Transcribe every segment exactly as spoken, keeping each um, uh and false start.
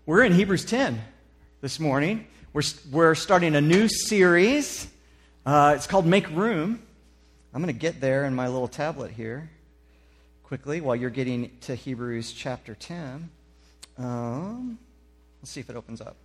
We're in Hebrews ten this morning. We're, we're starting a new series. Uh, it's called Make Room. I'm going to get there in my little tablet here quickly while you're getting to Hebrews chapter ten. Um, let's see if it opens up.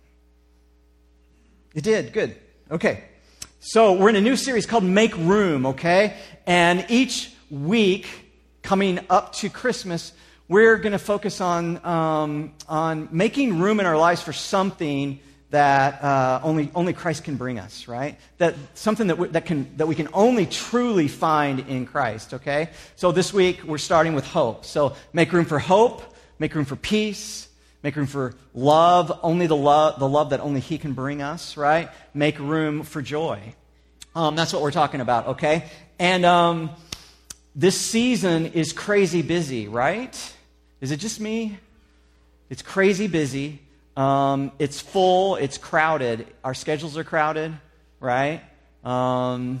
It did. Good. Okay. So we're in a new series called Make Room, okay? And each week coming up to Christmas, we're going to focus on um, on making room in our lives for something that uh, only only Christ can bring us, right? That something that we, that can that we can only truly find in Christ. Okay. So this week we're starting with hope. So make room for hope, make room for peace, make room for love, only the love the love that only He can bring us, right? Make room for joy. Um, that's what we're talking about. Okay. And um, this season is crazy busy, right? Is it just me? It's crazy busy. Um, it's full. It's crowded. Our schedules are crowded, right? Um,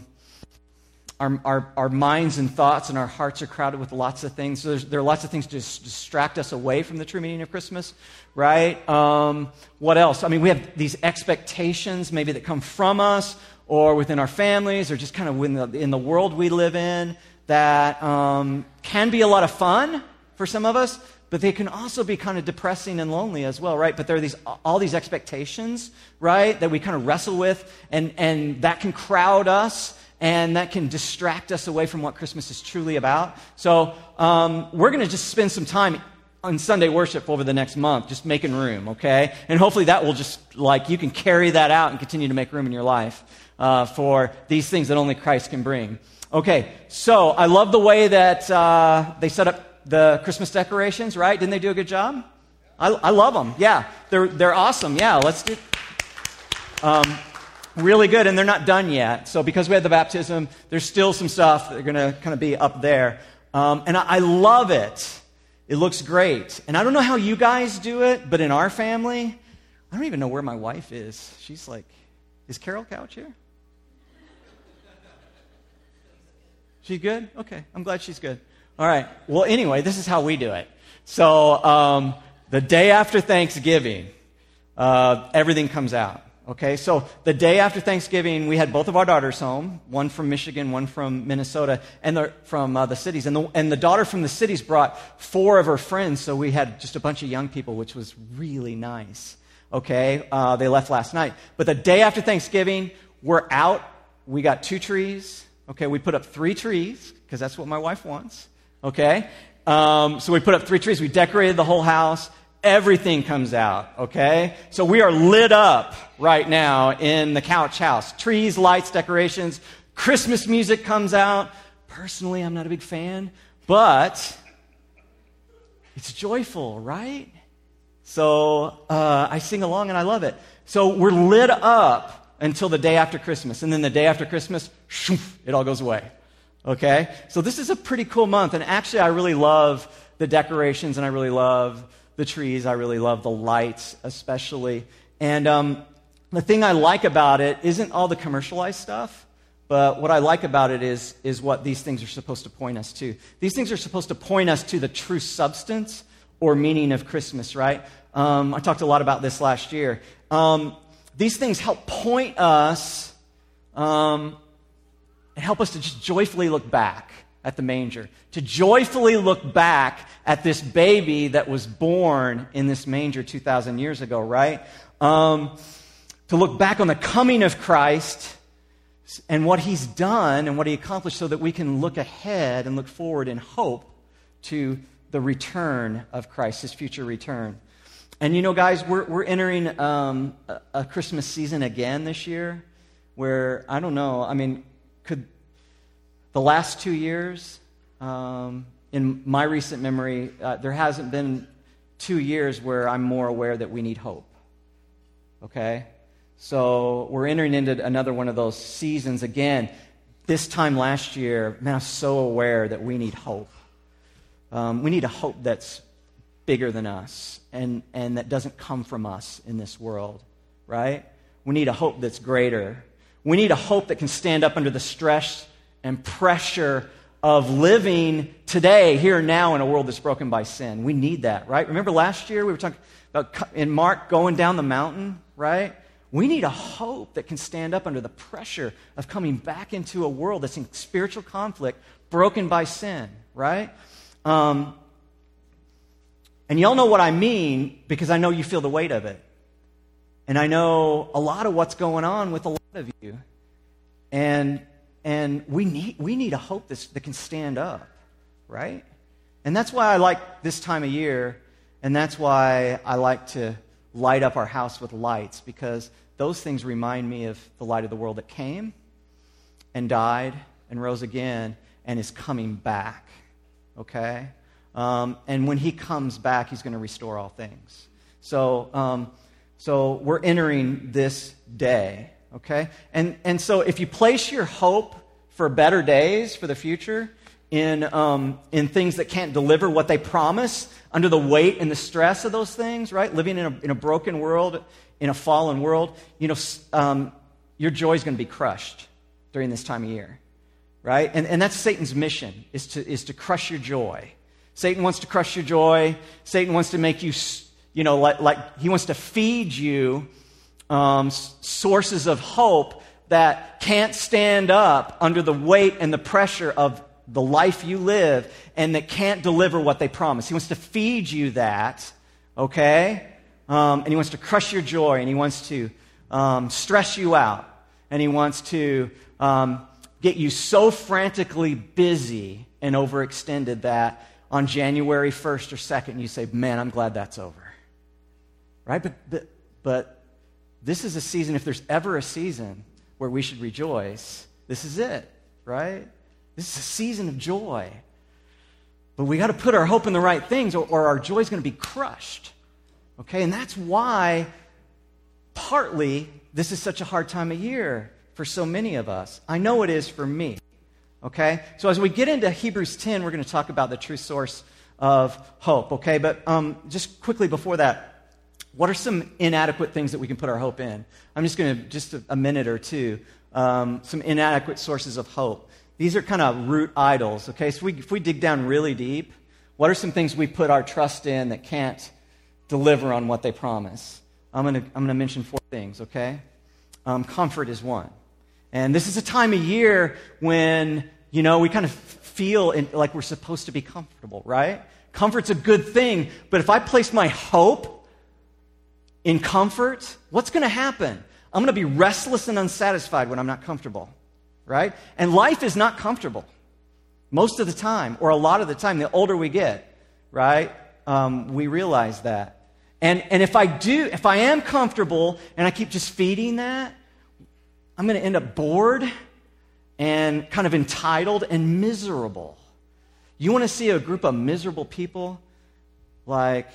our, our our minds and thoughts and our hearts are crowded with lots of things. So there are lots of things to just distract us away from the true meaning of Christmas, right? Um, what else? I mean, we have these expectations maybe that come from us or within our families or just kind of in the, in the world we live in that um, can be a lot of fun for some of us, but they can also be kind of depressing and lonely as well, right? But there are these all these expectations, right, that we kind of wrestle with, and, and that can crowd us, and that can distract us away from what Christmas is truly about. So um, we're going to just spend some time on Sunday worship over the next month, just making room, okay? And hopefully that will just, like, you can carry that out and continue to make room in your life uh, for these things that only Christ can bring. Okay, so I love the way that uh, they set up the Christmas decorations, right? Didn't they do a good job? I, I love them. Yeah, they're they're awesome. Yeah, let's do. Um, really good, and they're not done yet. So because we had the baptism, there's still some stuff that are going to kind of be up there, um, and I, I love it. It looks great, and I don't know how you guys do it, but in our family, I don't even know where my wife is. She's like, is Carol Couch here? She's good? Okay, I'm glad she's good. All right. Well, anyway, this is how we do it. So um, the day after Thanksgiving, uh, everything comes out. Okay. So the day after Thanksgiving, we had both of our daughters home, one from Michigan, one from Minnesota, and they're from uh, the cities. And the, and the daughter from the cities brought four of her friends, so we had just a bunch of young people, which was really nice. Okay. Uh, they left last night. But the day after Thanksgiving, we're out. We got two trees. Okay. We put up three trees because that's what my wife wants. Okay? Um, so we put up three trees. We decorated the whole house. Everything comes out. Okay? So we are lit up right now in the Couch house. Trees, lights, decorations. Christmas music comes out. Personally, I'm not a big fan, but it's joyful, right? So uh, I sing along and I love it. So we're lit up until the day after Christmas. And then the day after Christmas, shoof, it all goes away. Okay, so this is a pretty cool month, and actually I really love the decorations, and I really love the trees, I really love the lights especially, and um, the thing I like about it isn't all the commercialized stuff, but what I like about it is, is what these things are supposed to point us to. These things are supposed to point us to the true substance or meaning of Christmas, right? Um, I talked a lot about this last year. Um, these things help point us... Um, And help us to just joyfully look back at the manger, to joyfully look back at this baby that was born in this manger two thousand years ago, right? Um, to look back on the coming of Christ and what He's done and what He accomplished so that we can look ahead and look forward in hope to the return of Christ, His future return. And you know, guys, we're, we're entering um, a, a Christmas season again this year where, I don't know, I mean... Could the last two years, um, in my recent memory, uh, there hasn't been two years where I'm more aware that we need hope. Okay? So we're entering into another one of those seasons again. This time last year, man, I was so aware that we need hope. Um, we need a hope that's bigger than us and, and that doesn't come from us in this world, right? We need a hope that's greater. We need a hope that can stand up under the stress and pressure of living today, here and now, in a world that's broken by sin. We need that, right? Remember last year we were talking about in Mark going down the mountain, right? We need a hope that can stand up under the pressure of coming back into a world that's in spiritual conflict, broken by sin, right? Um, and y'all know what I mean because I know you feel the weight of it. And I know a lot of what's going on with a lot of you. And and we need we need a hope that's, that can stand up, right? And that's why I like this time of year, and that's why I like to light up our house with lights, because those things remind me of the light of the world that came and died and rose again and is coming back, okay? Um, and when he comes back, he's going to restore all things. So... Um, So we're entering this day, okay? And and so if you place your hope for better days, for the future, in um, in things that can't deliver what they promise, under the weight and the stress of those things, right? Living in a, in a broken world, in a fallen world, you know, um, your joy is going to be crushed during this time of year, right? And and that's Satan's mission, is to is to crush your joy. Satan wants to crush your joy. Satan wants to make you... You know, like, like he wants to feed you um, sources of hope that can't stand up under the weight and the pressure of the life you live, and that can't deliver what they promise. He wants to feed you that, okay? Um, and he wants to crush your joy, and he wants to um, stress you out, and he wants to um, get you so frantically busy and overextended that on January first or second, you say, man, I'm glad that's over. Right? But, but but this is a season, if there's ever a season where we should rejoice, this is it, right? This is a season of joy. But we got to put our hope in the right things, or, or our joy is going to be crushed. Okay? And that's why, partly, this is such a hard time of year for so many of us. I know it is for me. Okay? So as we get into Hebrews ten, we're going to talk about the true source of hope. Okay? But um, just quickly before that, what are some inadequate things that we can put our hope in? I'm just going to, just a, a minute or two, um, some inadequate sources of hope. These are kind of root idols, okay? So we, if we dig down really deep, what are some things we put our trust in that can't deliver on what they promise? I'm going to I'm going to mention four things, okay? Um, comfort is one. And this is a time of year when, you know, we kind of feel in, like we're supposed to be comfortable, right? Comfort's a good thing, but if I place my hope in comfort, what's going to happen? I'm going to be restless and unsatisfied when I'm not comfortable, right? And life is not comfortable most of the time, or a lot of the time. The older we get, right, um, we realize that. And and if I do, if I am comfortable and I keep just feeding that, I'm going to end up bored and kind of entitled and miserable. You want to see a group of miserable people? Like,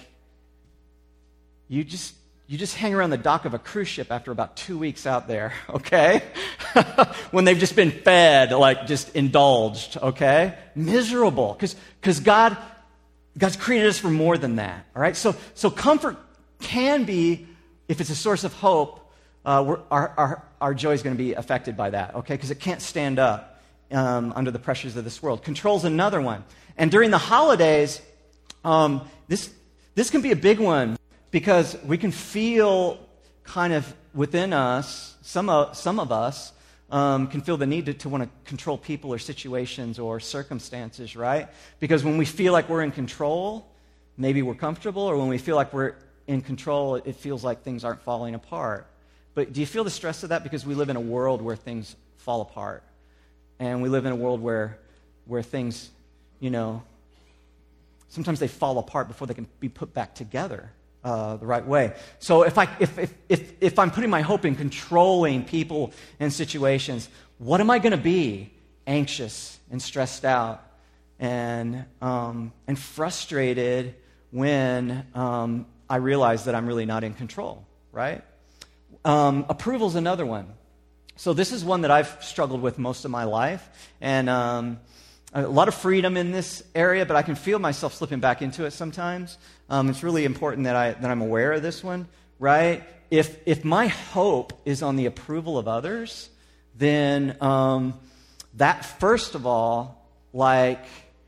you just... You just hang around the dock of a cruise ship after about two weeks out there, okay? When they've just been fed, like just indulged, okay? Miserable, because because God, God's created us for more than that, all right? So so comfort can be, if it's a source of hope, uh, we're, our, our, our joy is going to be affected by that, okay? Because it can't stand up um, under the pressures of this world. Control's another one. And during the holidays, um, this this can be a big one, because we can feel kind of within us, some of, some of us um, can feel the need to, to want to control people or situations or circumstances, right? Because when we feel like we're in control, maybe we're comfortable, or when we feel like we're in control, it feels like things aren't falling apart. But do you feel the stress of that? Because we live in a world where things fall apart. And we live in a world where where things, you know, sometimes they fall apart before they can be put back together. Uh, the right way. So if I if, if if if I'm putting my hope in controlling people and situations, what am I going to be? Anxious and stressed out and um, and frustrated when um, I realize that I'm really not in control. Right? Um, approval is another one. So this is one that I've struggled with most of my life, and um, a lot of freedom in this area, but I can feel myself slipping back into it sometimes. Um, it's really important that, I, that I'm aware of this one, right? If if my hope is on the approval of others, then um, that, first of all, like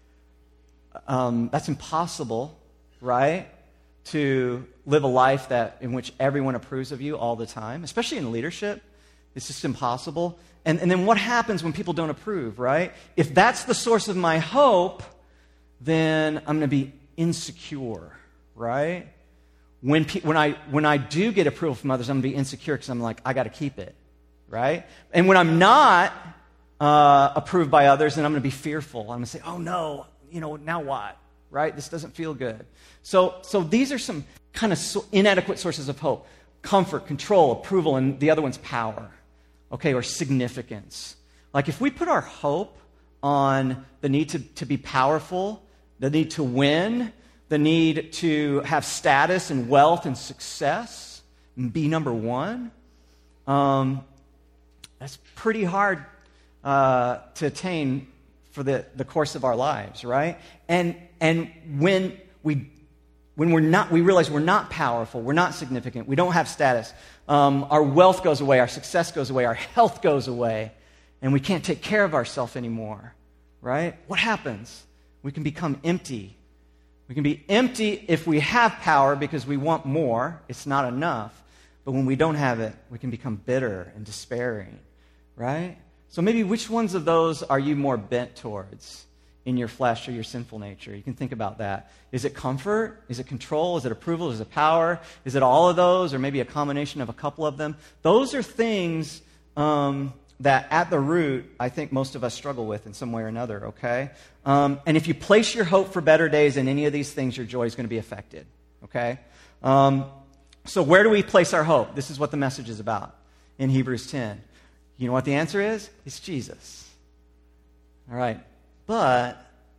um, that's impossible, right? To live a life that in which everyone approves of you all the time, especially in leadership. It's just impossible. And, and then what happens when people don't approve, right? If that's the source of my hope, then I'm going to be insecure, right? When, pe- when, I, when I do get approval from others, I'm going to be insecure because I'm like, I got to keep it, right? And when I'm not uh, approved by others, then I'm going to be fearful. I'm going to say, oh no, you know, now what, right? This doesn't feel good. So, so these are some kind of so inadequate sources of hope. Comfort, control, approval, and the other one's power, okay, or significance. Like if we put our hope on the need to, to be powerful, the need to win, the need to have status and wealth and success, and be number one, um, that's pretty hard uh, to attain for the, the course of our lives, right? And and when we when we're not, we realize we're not powerful, we're not significant, we don't have status, um, our wealth goes away, our success goes away, our health goes away, and we can't take care of ourselves anymore, right? What happens? We can become empty. We can be empty if we have power because we want more. It's not enough. But when we don't have it, we can become bitter and despairing, right? So maybe which ones of those are you more bent towards in your flesh or your sinful nature? You can think about that. Is it comfort? Is it control? Is it approval? Is it power? Is it all of those or maybe a combination of a couple of them? Those are things um, that at the root, I think most of us struggle with in some way or another, okay? Um, and if you place your hope for better days in any of these things, your joy is going to be affected, okay? Um, so where do we place our hope? This is what the message is about in Hebrews ten. You know what the answer is? It's Jesus. All right. But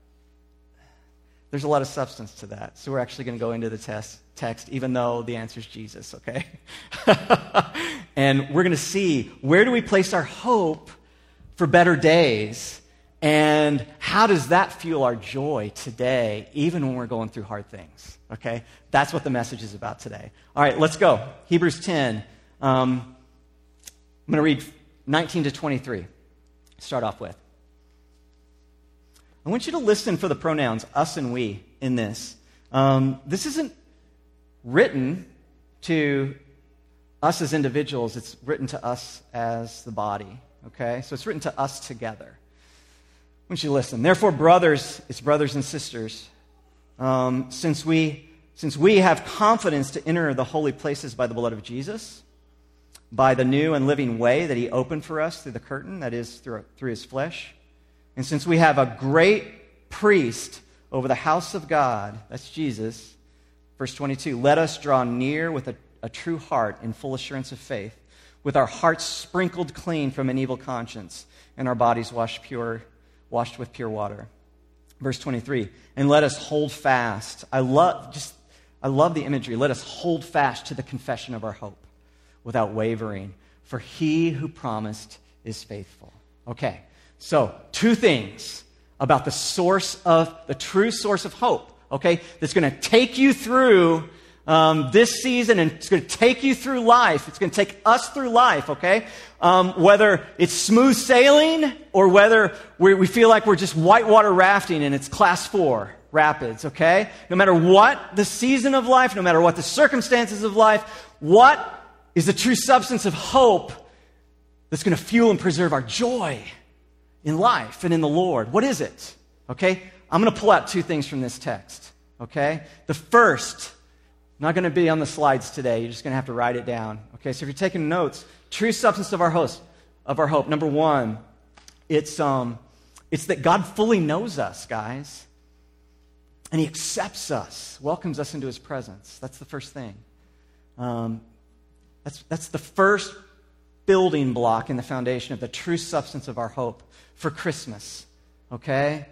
there's a lot of substance to that. So we're actually going to go into the test, text, even though the answer is Jesus, okay? And we're going to see, where do we place our hope for better days? And how does that fuel our joy today, even when we're going through hard things? Okay? That's what the message is about today. All right, let's go. Hebrews ten. Um, I'm going to read nineteen to twenty-three. Start off with. I want you to listen for the pronouns us and we in this. Um, this isn't written to us as individuals. It's written to us as the body. Okay? So it's written to us together. I want you to listen. Therefore, brothers, it's brothers and sisters, um, since we since we have confidence to enter the holy places by the blood of Jesus, by the new and living way that he opened for us through the curtain, that is, through, through his flesh, and since we have a great priest over the house of God, that's Jesus, verse twenty-two, let us draw near with a, a true heart in full assurance of faith, with our hearts sprinkled clean from an evil conscience, and our bodies washed pure washed with pure water. Verse twenty-three, and let us hold fast. I love just I love the imagery. Let us hold fast to the confession of our hope without wavering, for he who promised is faithful. Okay, so two things about the source of, the true source of hope, okay, that's going to take you through Um, this season, and it's going to take you through life. It's going to take us through life, okay? Um, whether it's smooth sailing or whether we we feel like we're just whitewater rafting and it's class four rapids, okay? No matter what the season of life, no matter what the circumstances of life, what is the true substance of hope that's going to fuel and preserve our joy in life and in the Lord? What is it? Okay? I'm going to pull out two things from this text, okay? The first, not going to be on the slides today. You're just going to have to write it down. Okay, so if you're taking notes, true substance of our host, of our hope. Number one, it's um, it's that God fully knows us, guys, and He accepts us, welcomes us into His presence. That's the first thing. Um, that's that's the first building block in the foundation of the true substance of our hope for Christmas. Okay.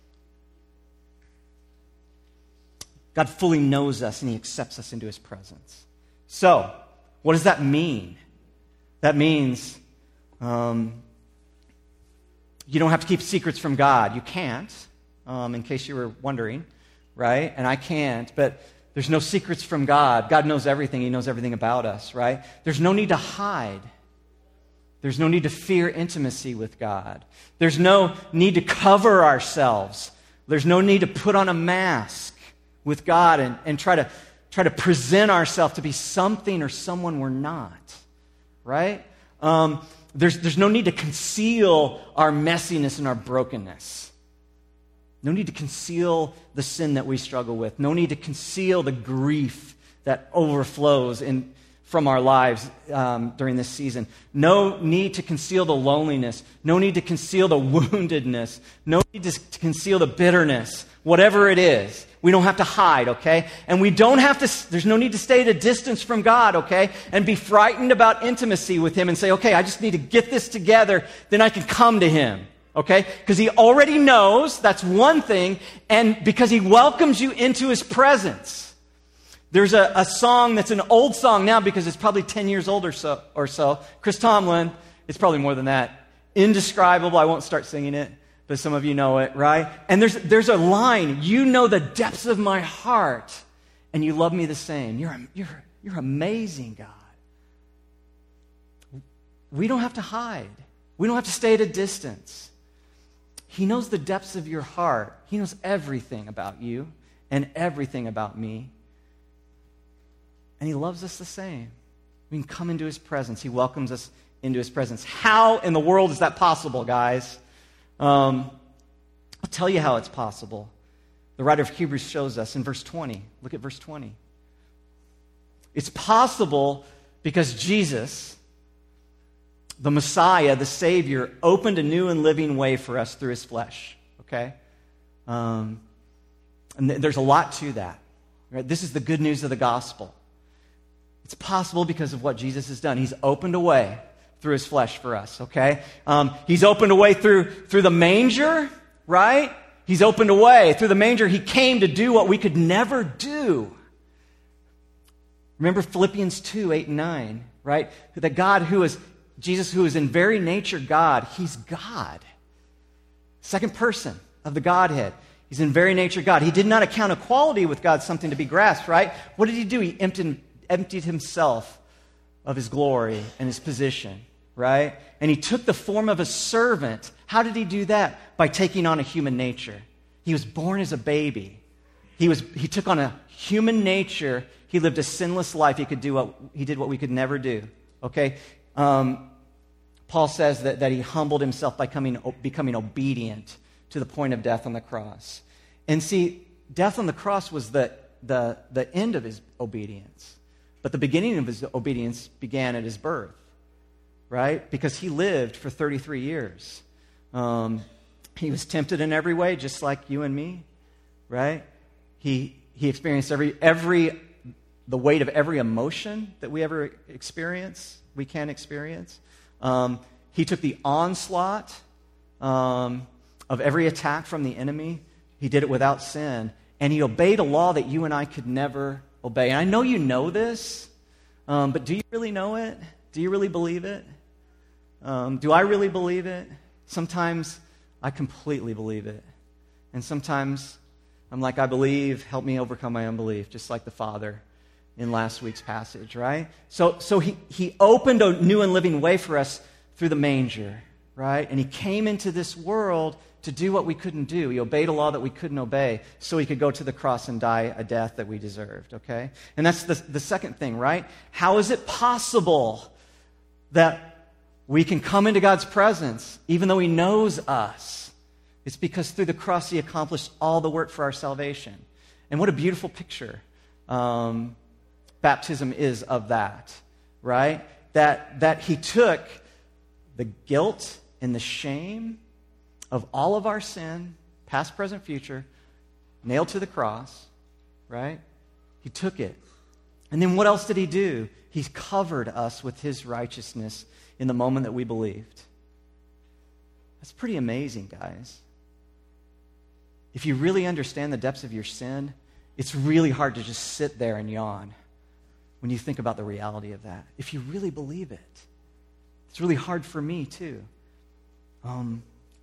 God fully knows us and He accepts us into His presence. So, what does that mean? That means um, you don't have to keep secrets from God. You can't, um, in case you were wondering, right? And I can't, but there's no secrets from God. God knows everything. He knows everything about us, right? There's no need to hide. There's no need to fear intimacy with God. There's no need to cover ourselves. There's no need to put on a mask with God and, and try to try to present ourselves to be something or someone we're not, right? Um, there's, there's no need to conceal our messiness and our brokenness. No need to conceal the sin that we struggle with. No need to conceal the grief that overflows in, from our lives um, during this season. No need to conceal the loneliness. No need to conceal the woundedness. No need to conceal the bitterness. Whatever it is, we don't have to hide, okay? And we don't have to, there's no need to stay at a distance from God, okay? And be frightened about intimacy with Him and say, okay, I just need to get this together, then I can come to Him, okay? Because He already knows, that's one thing, and because He welcomes you into His presence. There's a, a song that's an old song now because it's probably ten years old or so, or so. Chris Tomlin, it's probably more than that. Indescribable, I won't start singing it, but some of you know it, right? And there's there's a line, you know the depths of my heart, and you love me the same. You're, you're, you're amazing, God. We don't have to hide. We don't have to stay at a distance. He knows the depths of your heart. He knows everything about you and everything about me. And He loves us the same. We can come into His presence. He welcomes us into His presence. How in the world is that possible, guys? Um, I'll tell you how it's possible. The writer of Hebrews shows us in verse twenty. Look at verse twenty. It's possible because Jesus, the Messiah, the Savior, opened a new and living way for us through His flesh. Okay? Um, and th- there's a lot to that. Right? This is the good news of the gospel. It's possible because of what Jesus has done. He's opened a way through His flesh for us, okay? Um, he's opened a way through, through the manger, right? He's opened a way. Through the manger, He came to do what we could never do. Remember Philippians two, eight and nine, right? That God who is, Jesus who is in very nature God, He's God. Second person of the Godhead. He's in very nature God. He did not account equality with God something to be grasped, right? What did He do? He emptied, emptied Himself of His glory and His position, right? And He took the form of a servant. How did He do that? By taking on a human nature. He was born as a baby. He was he took on a human nature. He lived a sinless life. He could do what he did what we could never do. Okay? Um, Paul says that, that He humbled Himself by coming, becoming obedient to the point of death on the cross. And see, death on the cross was the, the, the end of His obedience. But the beginning of His obedience began at His birth, right? Because He lived for thirty-three years. Um, he was tempted in every way, just like you and me, right? He he experienced every every the weight of every emotion that we ever experience, we can experience. Um, he took the onslaught um, of every attack from the enemy. He did it without sin, and He obeyed a law that you and I could never obey. And I know you know this, um, but do you really know it? Do you really believe it? Um, do I really believe it? Sometimes I completely believe it. And sometimes I'm like, I believe, help me overcome my unbelief, just like the Father in last week's passage, right? So, so he, he opened a new and living way for us through the manger, right? And He came into this world to do what we couldn't do. He obeyed a law that we couldn't obey so He could go to the cross and die a death that we deserved, okay? And that's the, the second thing, right? How is it possible that we can come into God's presence even though He knows us? It's because through the cross He accomplished all the work for our salvation. And what a beautiful picture um, baptism is of that, right? That, that He took the guilt and the shame of all of our sin, past, present, future, nailed to the cross, right? He took it. And then what else did He do? He covered us with His righteousness in the moment that we believed. That's pretty amazing, guys. If you really understand the depths of your sin, it's really hard to just sit there and yawn when you think about the reality of that. If you really believe it. It's really hard for me, too. Um...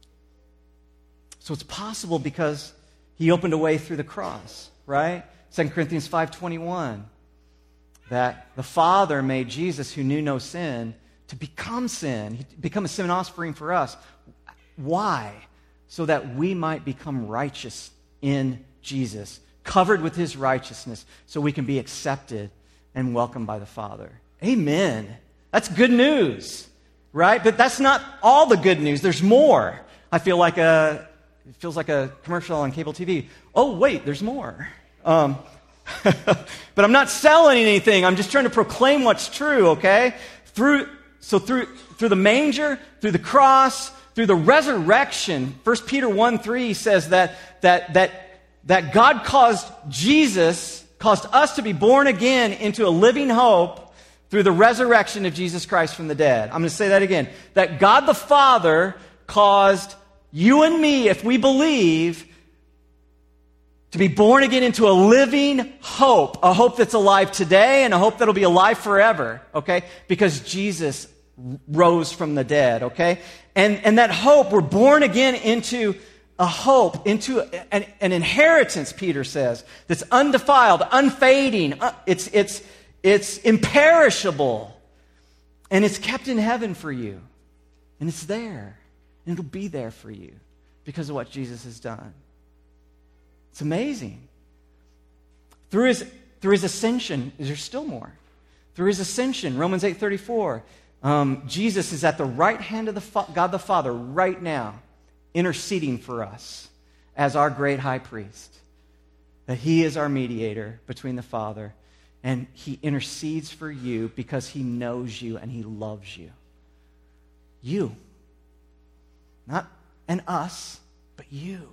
So it's possible because He opened a way through the cross, right? Second Corinthians five twenty-one, that the Father made Jesus, who knew no sin, to become sin. He became a sin offering for us. Why? So that we might become righteous in Jesus, covered with his righteousness, so we can be accepted and welcomed by the Father. Amen. That's good news, right? But that's not all the good news. There's more. I feel like a, it feels like a commercial on cable T V. Oh, wait, there's more. Um, but I'm not selling anything. I'm just trying to proclaim what's true, okay? Through, so through, through the manger, through the cross, through the resurrection, First Peter one three says that, that, that, that God caused Jesus, caused us to be born again into a living hope through the resurrection of Jesus Christ from the dead. I'm going to say that again. That God the Father caused you and me, if we believe, to be born again into a living hope, a hope that's alive today and a hope that'll be alive forever, okay? Because Jesus rose from the dead, okay? And, and that hope, we're born again into a hope, into an, an inheritance, Peter says, that's undefiled, unfading. Uh, it's, it's, it's imperishable. And it's kept in heaven for you. And it's there. And it'll be there for you because of what Jesus has done. It's amazing. Through his, through his ascension, there's still more. Through his ascension, Romans eight thirty-four, um, Jesus is at the right hand of the Fa- God the Father right now, interceding for us as our great high priest. That he is our mediator between the Father, and he intercedes for you because he knows you and he loves you. You. Not and us, but you.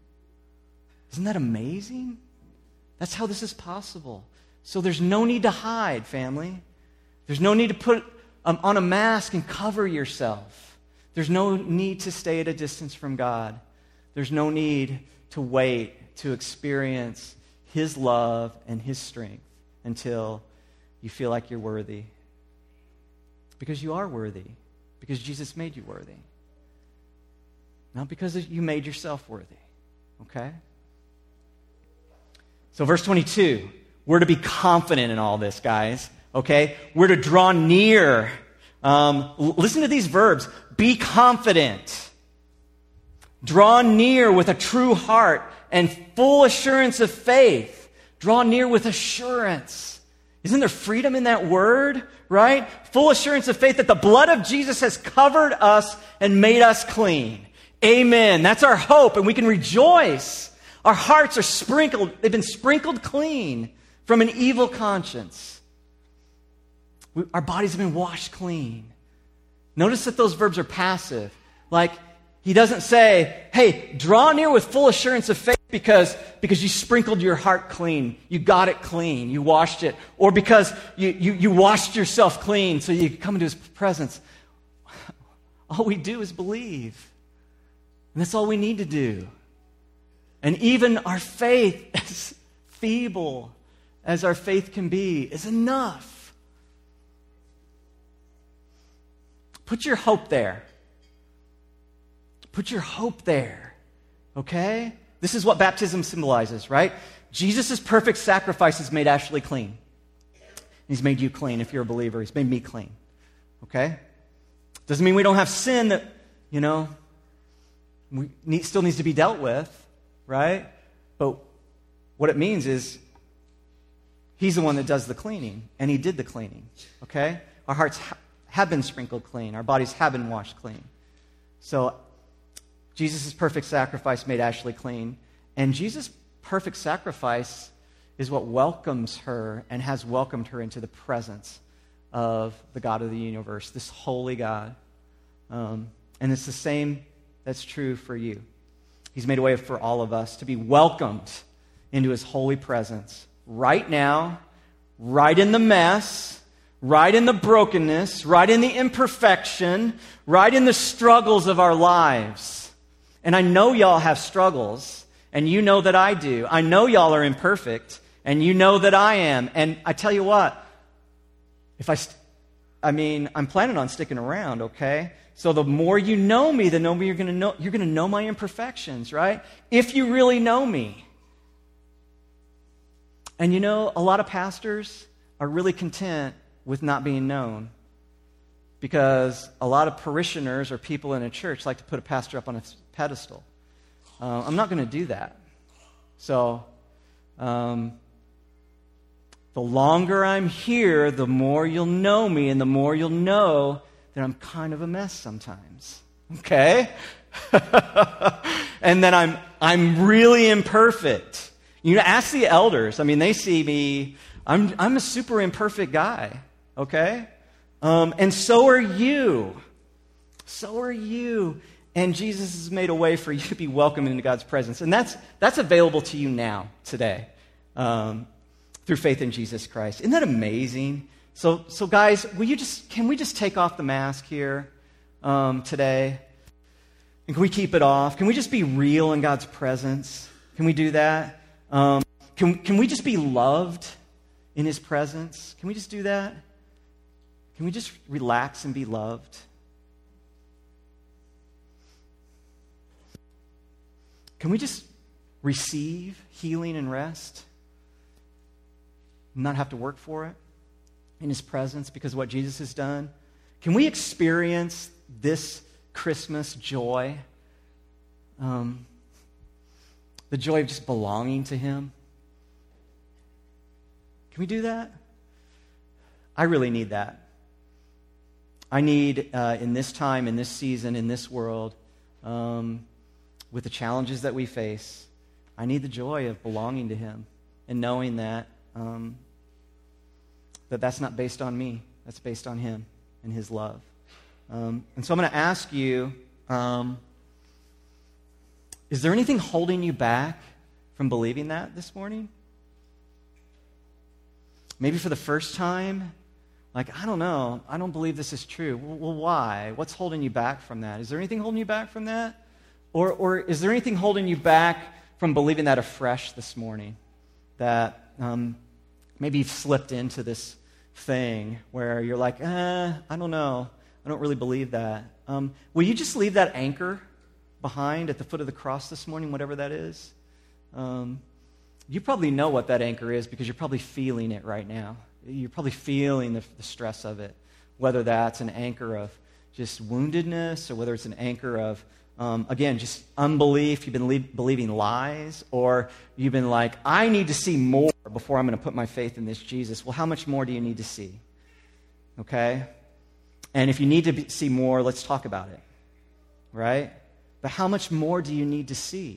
Isn't that amazing? That's how this is possible. So there's no need to hide, family. There's no need to put um, on a mask and cover yourself. There's no need to stay at a distance from God. There's no need to wait to experience his love and his strength until you feel like you're worthy. Because you are worthy. Because Jesus made you worthy. Not because you made yourself worthy. Okay? So verse twenty-two, we're to be confident in all this, guys. Okay? We're to draw near. Um, l- listen to these verbs. Be confident. Draw near with a true heart and full assurance of faith. Draw near with assurance. Isn't there freedom in that word? Right? Full assurance of faith that the blood of Jesus has covered us and made us clean. Amen. That's our hope, and we can rejoice. Our hearts are sprinkled. They've been sprinkled clean from an evil conscience. We, our bodies have been washed clean. Notice that those verbs are passive. Like, he doesn't say, hey, draw near with full assurance of faith because, because you sprinkled your heart clean. You got it clean. You washed it. Or because you, you, you washed yourself clean so you come into his presence. All we do is believe. And that's all we need to do. And even our faith, as feeble as our faith can be, is enough. Put your hope there. Put your hope there. Okay? This is what baptism symbolizes, right? Jesus' perfect sacrifice has made Ashley clean. He's made you clean if you're a believer. He's made me clean. Okay? Doesn't mean we don't have sin that, you know, we need, still needs to be dealt with, right? But what it means is he's the one that does the cleaning, and he did the cleaning, okay? Our hearts ha- have been sprinkled clean. Our bodies have been washed clean. So Jesus' perfect sacrifice made Ashley clean, and Jesus' perfect sacrifice is what welcomes her and has welcomed her into the presence of the God of the universe, this holy God. Um, and it's the same that's true for you. He's made a way for all of us to be welcomed into his holy presence right now, right in the mess, right in the brokenness, right in the imperfection, right in the struggles of our lives. And I know y'all have struggles, and you know that I do. I know y'all are imperfect, and you know that I am. And I tell you what, if I, st- I mean, I'm planning on sticking around, okay? So the more you know me, the more you're going to know. You're going to know my imperfections, right? If you really know me. And you know, a lot of pastors are really content with not being known. because a lot of parishioners or people in a church like to put a pastor up on a pedestal. Uh, I'm not going to do that. So, um, the longer I'm here, the more you'll know me, and the more you'll know that I'm kind of a mess sometimes. Okay? And then I'm I'm really imperfect. You know, ask the elders. I mean, they see me. I'm I'm a super imperfect guy. Okay? Um, and so are you. So are you. And Jesus has made a way for you to be welcomed into God's presence. And that's that's available to you now, today, um, through faith in Jesus Christ. Isn't that amazing? So, so guys, will you just can we just take off the mask here um, today? And can we keep it off? Can we just be real in God's presence? Can we do that? Um, can, can we just be loved in His presence? Can we just do that? Can we just relax and be loved? Can we just receive healing and rest? Not have to work for it in His presence because of what Jesus has done? Can we experience this Christmas joy? Um, the joy of just belonging to Him? Can we do that? I really need that. I need, uh, in this time, in this season, in this world, um, with the challenges that we face, I need the joy of belonging to Him and knowing that um, that that's not based on me. That's based on Him and His love. Um, and so I'm going to ask you, um, is there anything holding you back from believing that this morning? Maybe for the first time, like, I don't know, I don't believe this is true. Well, well, why? What's holding you back from that? Is there anything holding you back from that? Or, or is there anything holding you back from believing that afresh this morning? That um, maybe you've slipped into this thing where you're like, eh, I don't know. I don't really believe that. Um, will you just leave that anchor behind at the foot of the cross this morning, whatever that is? Um, you probably know what that anchor is because you're probably feeling it right now. You're probably feeling the, the stress of it, whether that's an anchor of just woundedness or whether it's an anchor of, um, again, just unbelief. You've been le- believing lies, or you've been like, I need to see more before I'm going to put my faith in this Jesus. Well, how much more do you need to see? Okay? And if you need to be, see more, let's talk about it, right? But how much more do you need to see?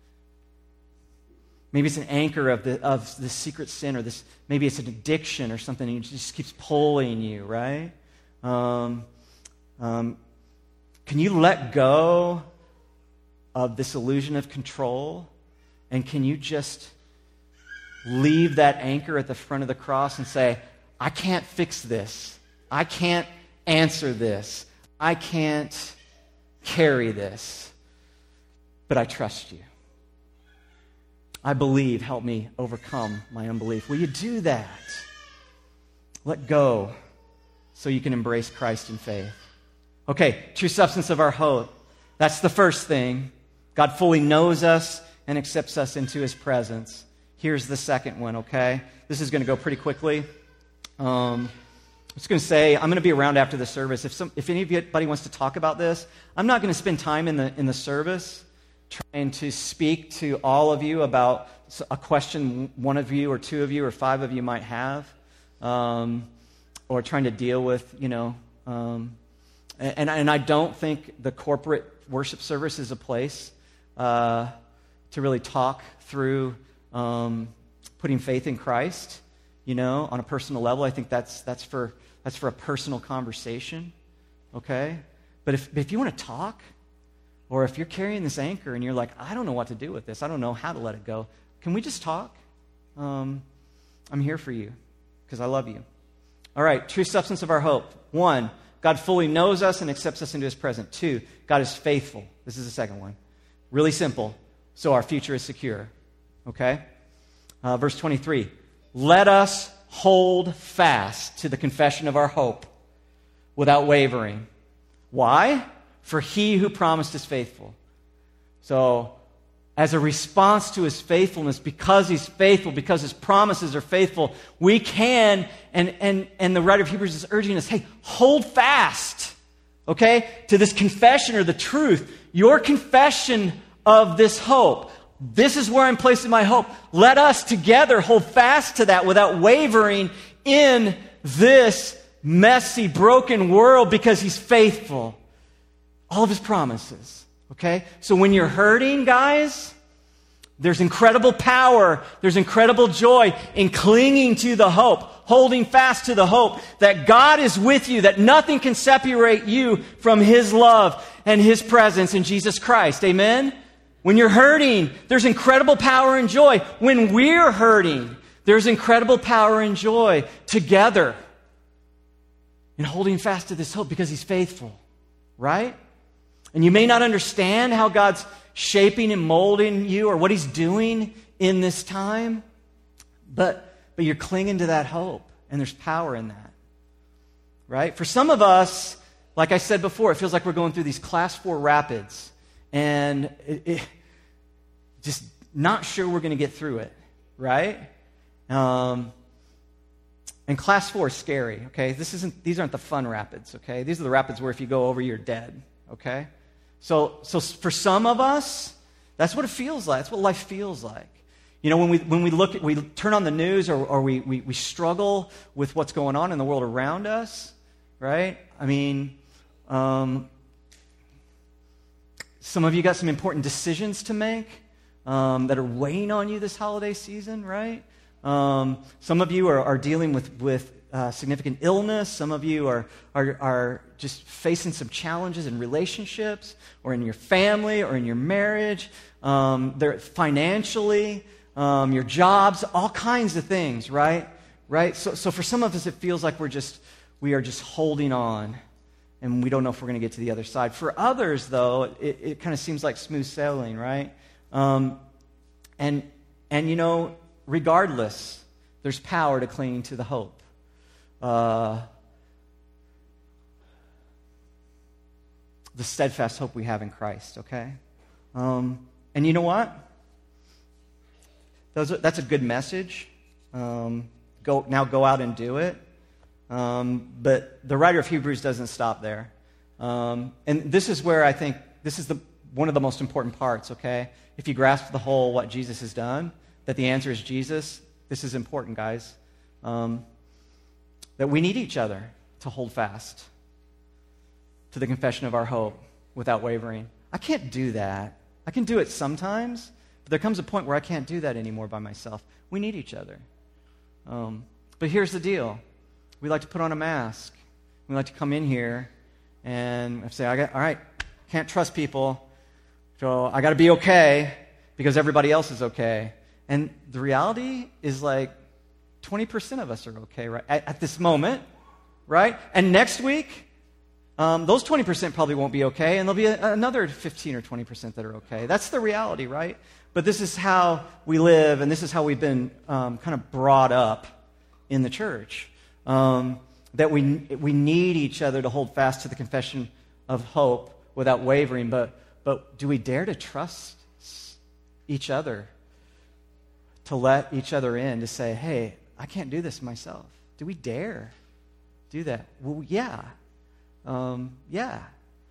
Maybe it's an anchor of the of the secret sin, or this. Maybe it's an addiction or something, and it just keeps pulling you, right? Um, um, can you let go of this illusion of control, and can you just leave that anchor at the front of the cross and say, I can't fix this. I can't answer this. I can't carry this, but I trust you. I believe. Help me overcome my unbelief. Will you do that? Let go so you can embrace Christ in faith. Okay, true substance of our hope. That's the first thing. God fully knows us and accepts us into His presence. Here's the second one, okay? This is going to go pretty quickly. Um, I'm just going to say, I'm going to be around after the service. If some, if anybody wants to talk about this, I'm not going to spend time in the in the service trying to speak to all of you about a question one of you or two of you or five of you might have, um, or trying to deal with, you know, um, and, and I don't think the corporate worship service is a place uh, to really talk through um, putting faith in Christ, you know, on a personal level. I think that's that's for that's for a personal conversation, okay? But if if you want to talk, or if you're carrying this anchor and you're like, I don't know what to do with this, I don't know how to let it go, can we just talk? Um, I'm here for you because I love you. All right, true substance of our hope. One, God fully knows us and accepts us into His presence. Two, God is faithful. This is the second one. Really simple. So our future is secure. Okay? Uh, verse twenty-three. Let us hold fast to the confession of our hope without wavering. Why? For He who promised is faithful. So, as a response to his faithfulness, because he's faithful, because his promises are faithful, we can, and, and, and the writer of Hebrews is urging us, hey, hold fast, okay, to this confession or the truth. Your confession of this hope. This is where I'm placing my hope. Let us together hold fast to that without wavering in this messy, broken world, because he's faithful. All of his promises. Okay? So when you're hurting, guys, there's incredible power, there's incredible joy in clinging to the hope, holding fast to the hope that God is with you, that nothing can separate you from his love and his presence in Jesus Christ. Amen? When you're hurting, there's incredible power and joy. When we're hurting, there's incredible power and joy together in holding fast to this hope because he's faithful. Right? And you may not understand how God's shaping and molding you or what he's doing in this time, but, but you're clinging to that hope, and there's power in that. Right? For some of us, like I said before, it feels like we're going through these class four rapids, and it, it, just not sure we're going to get through it. Right? Um, and class four is scary, okay? This isn't, these aren't the fun rapids, okay? These are the rapids where if you go over, you're dead, okay? So, so for some of us, that's what it feels like. That's what life feels like. You know, when we when we look at, we turn on the news, or, or we, we we struggle with what's going on in the world around us, right? I mean, um, some of you got some important decisions to make um, that are weighing on you this holiday season, right? Um, some of you are, are dealing with with uh, significant illness. Some of you are, are are just facing some challenges in relationships, or in your family, or in your marriage. Um, they're financially, um, your jobs, all kinds of things, right? Right. So, so for some of us, it feels like we're just we are just holding on, and we don't know if we're going to get to the other side. For others, though, it, it kind of seems like smooth sailing, right? Um, and and you know. Regardless, there's power to clinging to the hope. Uh, the steadfast hope we have in Christ, okay? Um, and you know what? Those are, that's a good message. Um, go now go out and do it. Um, but the writer of Hebrews doesn't stop there. Um, and this is where I think, this is the one of the most important parts, okay? If you grasp the whole what Jesus has done, that the answer is Jesus, this is important, guys. Um, that we need each other to hold fast to the confession of our hope without wavering. I can't do that. I can do it sometimes, but there comes a point where I can't do that anymore by myself. We need each other. Um, but here's the deal. We like to put on a mask. We like to come in here and say, I got, all right, can't trust people, so I got to be okay because everybody else is okay. And the reality is like twenty percent of us are okay right at, at this moment, right? And next week, um, those twenty percent probably won't be okay, and there'll be a, another fifteen or twenty percent that are okay. That's the reality, right? But this is how we live, and this is how we've been um, kind of brought up in the church, um, that we we need each other to hold fast to the confession of hope without wavering. But but do we dare to trust each other? To let each other in, to say, hey, I can't do this myself. Do we dare do that? Well, yeah. Um, yeah.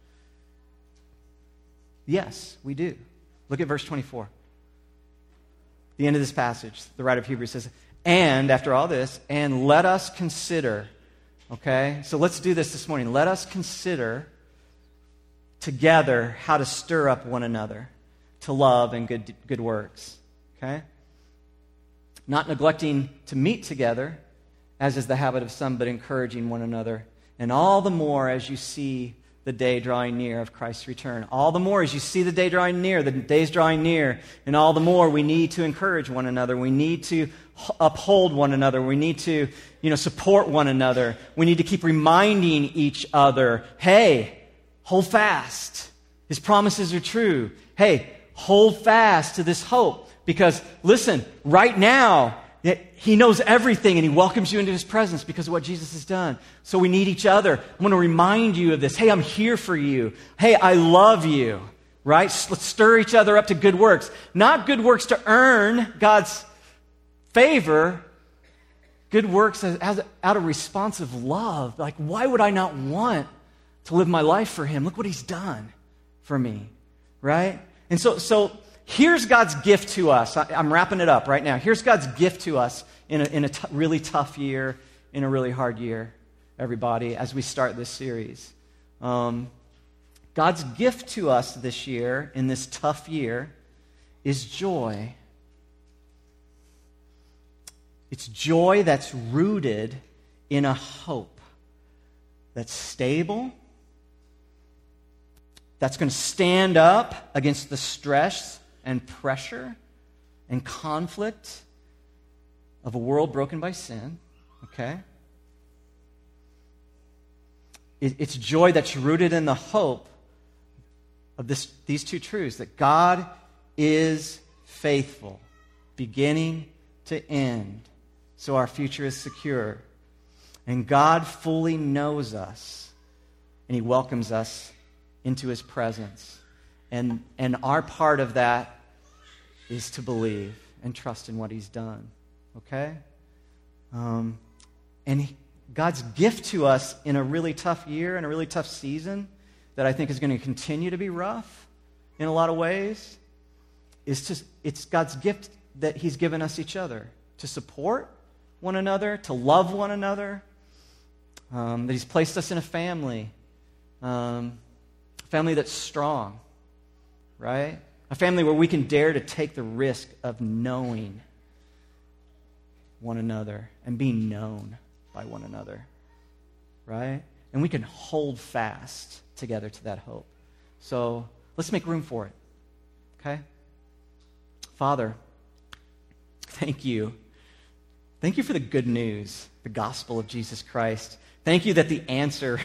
Yes, we do. Look at verse twenty-four. The end of this passage, the writer of Hebrews says, and, after all this, and let us consider, okay? So let's do this this morning. Let us consider together how to stir up one another to love and good, good works, okay? Not neglecting to meet together, as is the habit of some, but encouraging one another. And all the more as you see the day drawing near of Christ's return. All the more as you see the day drawing near, the day's drawing near, and all the more we need to encourage one another. We need to uphold one another. We need to, you know, support one another. We need to keep reminding each other, hey, hold fast. His promises are true. Hey, hold fast to this hope. Because, listen, right now, he knows everything and he welcomes you into his presence because of what Jesus has done. So we need each other. I'm going to remind you of this. Hey, I'm here for you. Hey, I love you. right? Let's stir each other up to good works. Not good works to earn God's favor, good works as, as out of responsive love. Like, why would I not want to live my life for him? Look what he's done for me, right? And so, so here's God's gift to us. I, I'm wrapping it up right now. Here's God's gift to us in a, in a t- really tough year, in a really hard year, everybody, as we start this series. Um, God's gift to us this year, in this tough year, is joy. It's joy that's rooted in a hope that's stable, that's going to stand up against the stress and pressure and conflict of a world broken by sin, okay? It, it's joy that's rooted in the hope of this, these two truths, that God is faithful, beginning to end, so our future is secure. And God fully knows us, and he welcomes us into his presence. And, and our part of that is to believe and trust in what he's done. Okay? Um, and he, God's gift to us in a really tough year, in a really tough season, that I think is going to continue to be rough in a lot of ways, is just, it's God's gift that he's given us each other to support one another, to love one another, um, that he's placed us in a family, um, a family that's strong, right? A family where we can dare to take the risk of knowing one another and being known by one another, right? And we can hold fast together to that hope. So let's make room for it, okay? Father, thank you. Thank you for the good news, the gospel of Jesus Christ. Thank you that the answer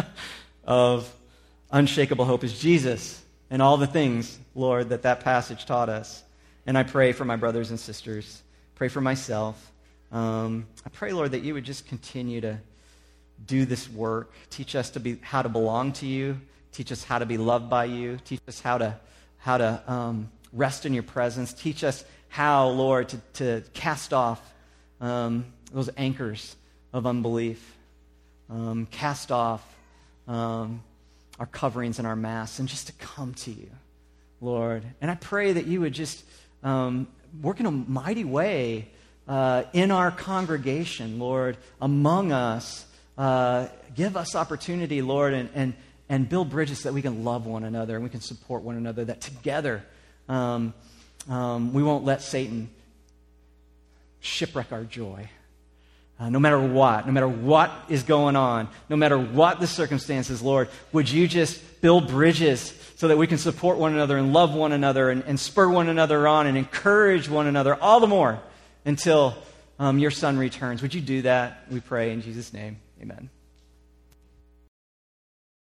of unshakable hope is Jesus and all the things, Lord, that that passage taught us. And I pray for my brothers and sisters. Pray for myself. Um, I pray, Lord, that you would just continue to do this work. Teach us to be how to belong to you. Teach us how to be loved by you. Teach us how to how to um, rest in your presence. Teach us how, Lord, to, to cast off um, those anchors of unbelief. Um, cast off um, our coverings and our masks, and just to come to you, Lord. And I pray that you would just um, work in a mighty way uh, in our congregation, Lord, among us. Uh, give us opportunity, Lord, and, and, and build bridges so that we can love one another and we can support one another, that together um, um, we won't let Satan shipwreck our joy. Uh, no matter what, no matter what is going on, no matter what the circumstances, Lord, would you just build bridges so that we can support one another and love one another and, and spur one another on and encourage one another all the more until um, your Son returns. Would you do that? We pray in Jesus' name. Amen.